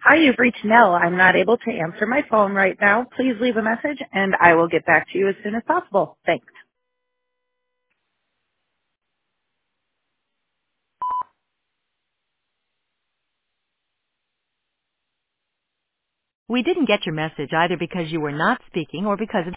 Hi, you've reached Nell. I'm not able to answer my phone right now. Please leave a message and I will get back to you as soon as possible. Thanks. We didn't get your message either because you were not speaking or because of